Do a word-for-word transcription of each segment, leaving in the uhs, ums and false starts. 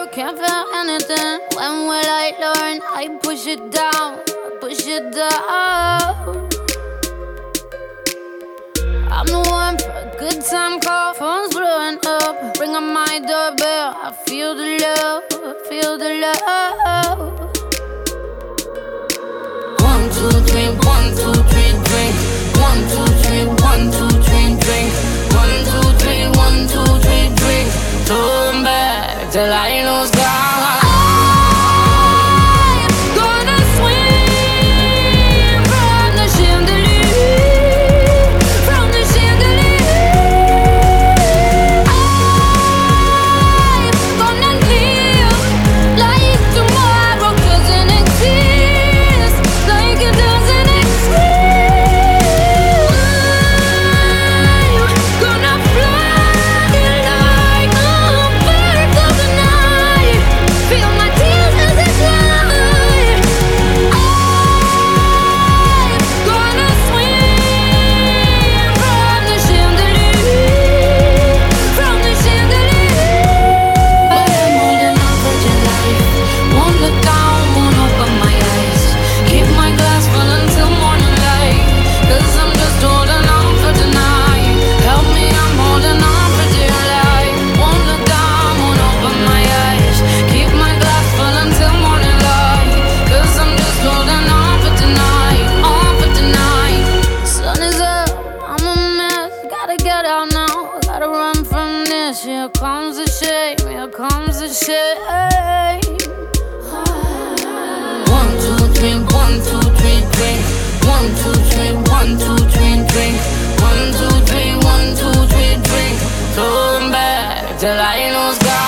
can't feel anything. When will I learn? I push it down, push it down. I'm the one for a good time call. Phone's blowing up, ring on my doorbell. I feel the love, feel the love. One, two, three, one, two, three, drink. One, two, three, one, two, three, drink. One, two, three, one, two, three, drink. Turn back till I lose God. Here comes the shame, here comes the shame. One, two, three, one, two, three, drink. One, two, three, one, two, three, drink. One, two, three, one, two, three, drink. Turn back till I lose God.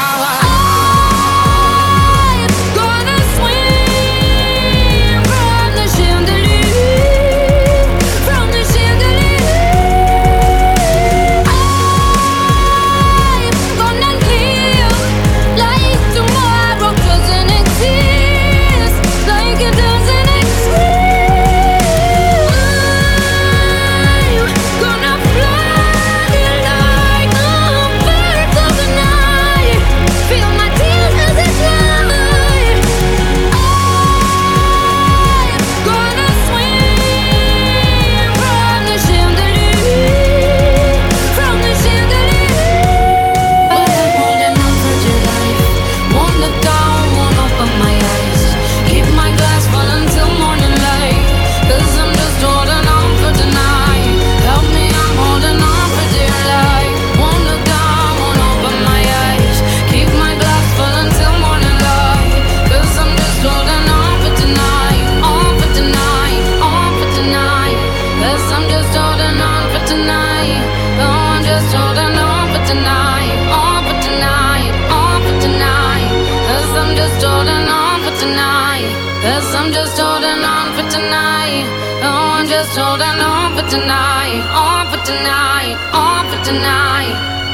Cause I'm just holding on for tonight. Oh, I'm just holding on for tonight. On for tonight, on for tonight.